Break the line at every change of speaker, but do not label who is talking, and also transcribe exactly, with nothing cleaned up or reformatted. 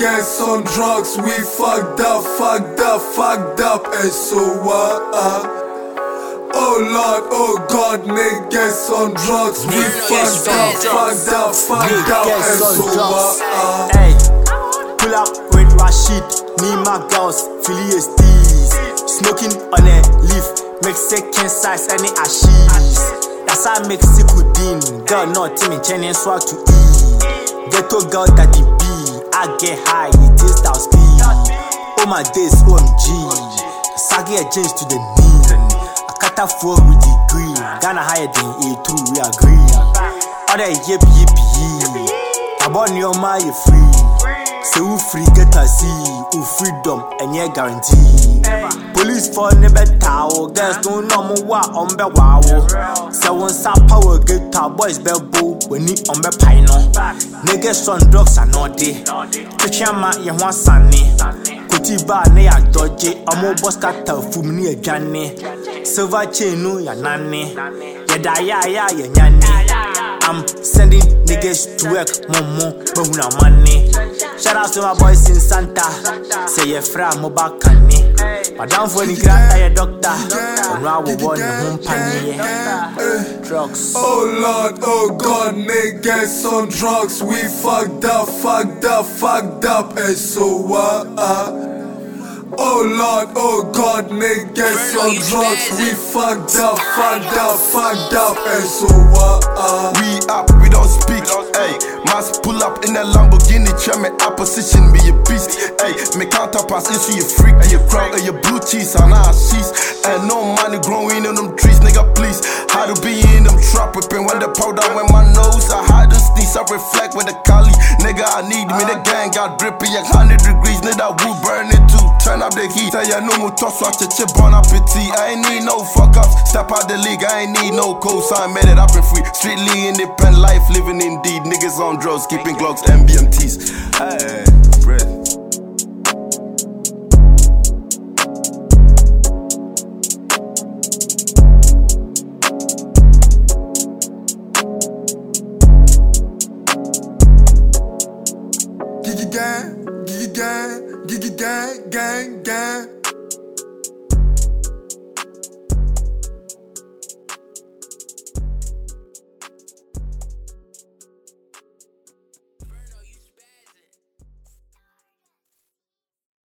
niggas on drugs, we fucked up, fucked up, fucked up, and so what? Uh, oh Lord, oh God, niggas on drugs, we fucked up, fucked up, fucked up, and so what? Uh,
hey, pull up with Rashid, me my girls, Philly steez, smoking on a leaf, Mexican size, any ashes. That's how I make Sikudin, girl, not Timmy Cheney swag to eat. Ghetto girl that the be, I get high, it is down speed. Oh my days, O M G, Sagi a jeans to the knee. I cut a four with the green, Ghana higher than A two, we agree. Other yip yip yip, I bought your my free. Say who free get a see, who freedom and your guarantee. Police for never tower, girls don't know what on the wow. So once I power get our boys bell when he on the pino. Niggas on drugs are not there. Kichama, you want sunny. Kutiba, ne a dodgy, a more boss cat of near Johnny. Silver chain, no, ya nanny. Yada ya ya ya yanni. I'm sending niggas to work, momo, but una money. Shout out to my boys in Santa. Say you're from Mobakani. Madam for the grand doctor. And now we want a home panier. Drugs.
Oh Lord, oh God, niggas on drugs, we fucked up, fucked up, fucked up, and so what? Uh, oh Lord, oh God, niggas on drugs, we fucked up, fucked up, fucked up, and so what? Uh,
we up, we don't speak, ayy. Must pull up in a Lamborghini, try my opposition, be a beast, ayy. Me counterpass into your freak, and your crowd, and your blue cheese, and our sheets. And no money growing in them trees, nigga, please. How to be in them trap whipping when the powder when my nose, I hide and sneeze, I reflect with the Cali. Nigga, I need me, the gang got drippy, like one hundred degrees, nigga, wood burn it too. Turn up the heat, tell ya no more toss, watch a chip on up it tea. I ain't need no fuck ups, step out the league, I ain't need no cosign, made it up and free. Strictly independent life, living indeed. Niggas on drugs, keeping Glocks and B M Ts. Hey.